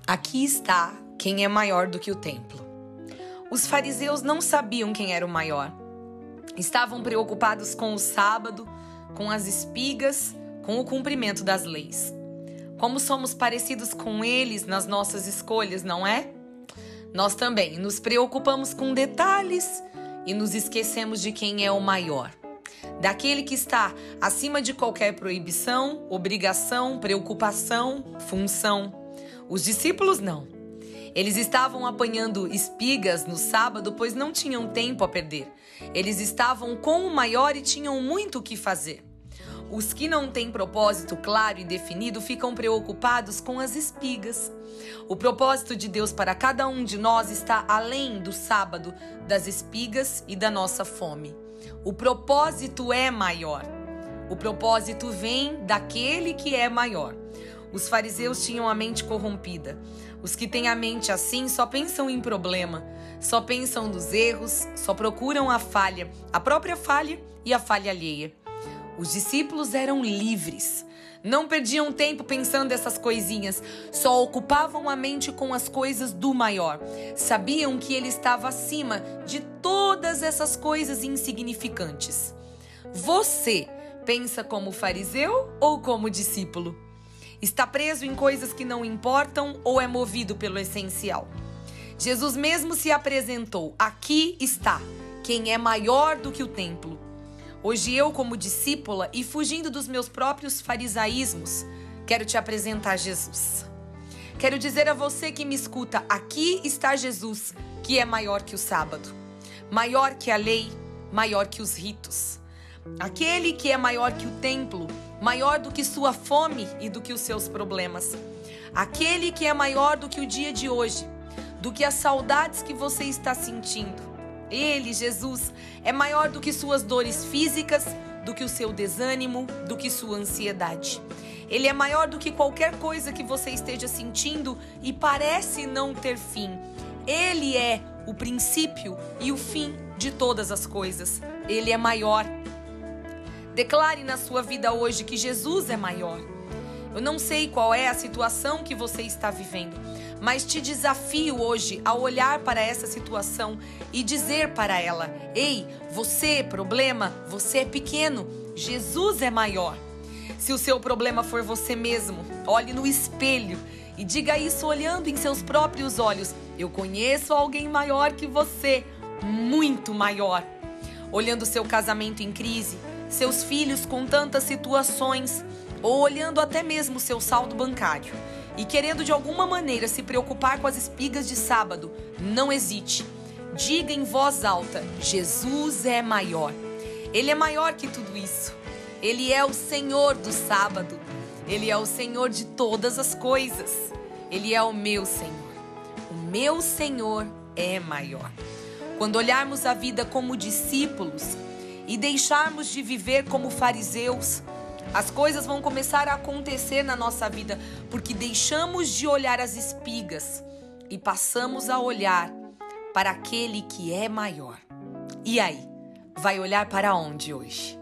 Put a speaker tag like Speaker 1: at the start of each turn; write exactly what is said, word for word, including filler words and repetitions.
Speaker 1: Aqui está quem é maior do que o templo. Os fariseus não sabiam quem era o maior. Estavam preocupados com o sábado, com as espigas, com o cumprimento das leis. Como somos parecidos com eles nas nossas escolhas, não é? Nós também nos preocupamos com detalhes e nos esquecemos de quem é o maior. Daquele que está acima de qualquer proibição, obrigação, preocupação, função. Os discípulos não. Eles estavam apanhando espigas no sábado, pois não tinham tempo a perder. Eles estavam com o maior e tinham muito o que fazer. Os que não têm propósito claro e definido ficam preocupados com as espigas. O propósito de Deus para cada um de nós está além do sábado, das espigas e da nossa fome. O propósito é maior. O propósito vem daquele que é maior. Os fariseus tinham a mente corrompida. Os que têm a mente assim só pensam em problema, só pensam nos erros, só procuram a falha, a própria falha e a falha alheia. Os discípulos eram livres. Não perdiam tempo pensando essas coisinhas, só ocupavam a mente com as coisas do maior. Sabiam que ele estava acima de todas essas coisas insignificantes. Você pensa como fariseu ou como discípulo? Está preso em coisas que não importam ou é movido pelo essencial? Jesus mesmo se apresentou. Aqui está quem é maior do que o templo. Hoje eu, como discípula e fugindo dos meus próprios farisaísmos, quero te apresentar Jesus. Quero dizer a você que me escuta, aqui está Jesus, que é maior que o sábado, maior que a lei, maior que os ritos. Aquele que é maior que o templo, maior do que sua fome e do que os seus problemas. Aquele que é maior do que o dia de hoje, do que as saudades que você está sentindo. Ele, Jesus, é maior do que suas dores físicas, do que o seu desânimo, do que sua ansiedade. Ele é maior do que qualquer coisa que você esteja sentindo e parece não ter fim. Ele é o princípio e o fim de todas as coisas. Ele é maior. Declare na sua vida hoje que Jesus é maior. Eu não sei qual é a situação que você está vivendo, mas te desafio hoje a olhar para essa situação e dizer para ela: ei, você, problema, você é pequeno, Jesus é maior. Se o seu problema for você mesmo, olhe no espelho e diga isso olhando em seus próprios olhos: eu conheço alguém maior que você, muito maior. Olhando seu casamento em crise, seus filhos com tantas situações, ou olhando até mesmo seu saldo bancário e querendo de alguma maneira se preocupar com as espigas de sábado, não hesite. Diga em voz alta: Jesus é maior. Ele é maior que tudo isso. Ele é o Senhor do sábado. Ele é o Senhor de todas as coisas. Ele é o meu Senhor. O meu Senhor é maior. Quando olharmos a vida como discípulos e deixarmos de viver como fariseus, as coisas vão começar a acontecer na nossa vida, porque deixamos de olhar as espigas e passamos a olhar para aquele que é maior. E aí, vai olhar para onde hoje?